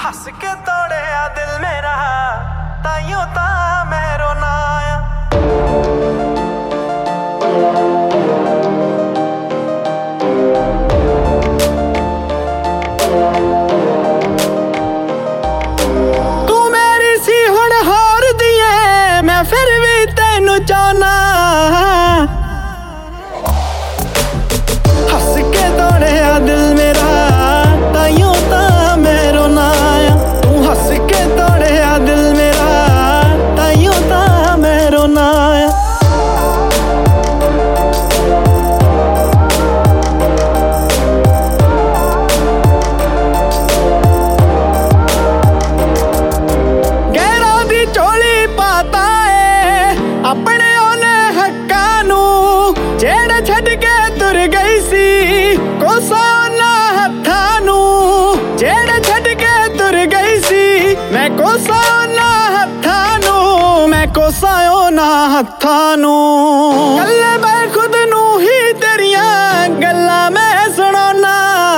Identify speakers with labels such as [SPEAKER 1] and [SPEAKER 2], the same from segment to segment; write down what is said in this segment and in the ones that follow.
[SPEAKER 1] हस के तोड़िया दिल मेरा ताइयों ता मैं रोना आया। तू मेरी सी हुण होर दिए मैं फिर भी तेनू चाहना। हस के तोड़िया दिल मेरा ताइयों ता मैं रोना आया। तू हस के तोड़िया दिल मेरा ताइयों ता मैं रोना आया। गैरों दी झोली पाता है अपने ओने हक्कां नू जेड़े छड्ड के तुर गई सी कोसा ओना हत्थां नू। जेड़े छड्ड के तुर गई सी मैं कोसा ओना हत्थां नू। मैं कोसा ओना हत्थां नू। गल्ले मैं खुद नू ही तेरियां गल्लां मैं सुणाना।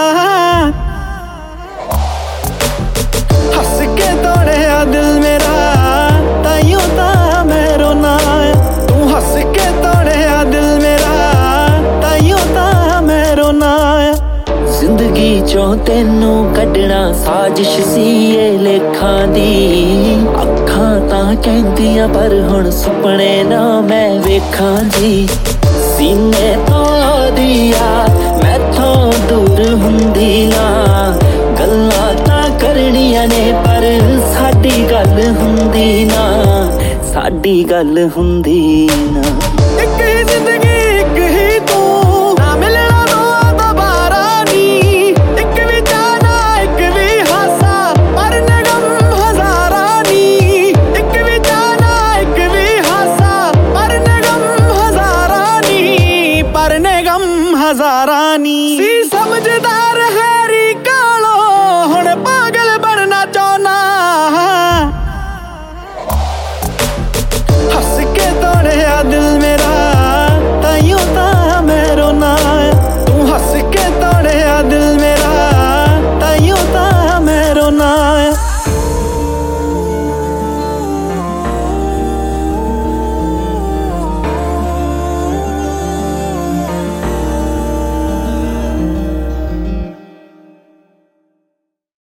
[SPEAKER 1] हस के तोड़िया दिल मेरा ताइयों ता मैं रोना आया। तू हस के तोड़िया दिल मेरा ताइयों ता मैं रोना आया।
[SPEAKER 2] जिंदगी चों तेनू कड्डना साजिश सी ए लेखां दी। अखां तां कहंदियां पर हुण सुपने ना मैं वेखां जी। सीने तो दिया मैथों दूर हुंदी ना गल्लां तां करनियां ने पर साडी गल हुंदी ना। साडी गल हुंदी ना।
[SPEAKER 1] एक ही जिंदगी एक ही तू ना मिलना दोबारा नी। एक भी जाना एक भी हासा पर निगम हजारा नी। एक भी जाना एक भी हासा पर निगम हजारा नी। पर निगम हजारा नी। सी समझदार है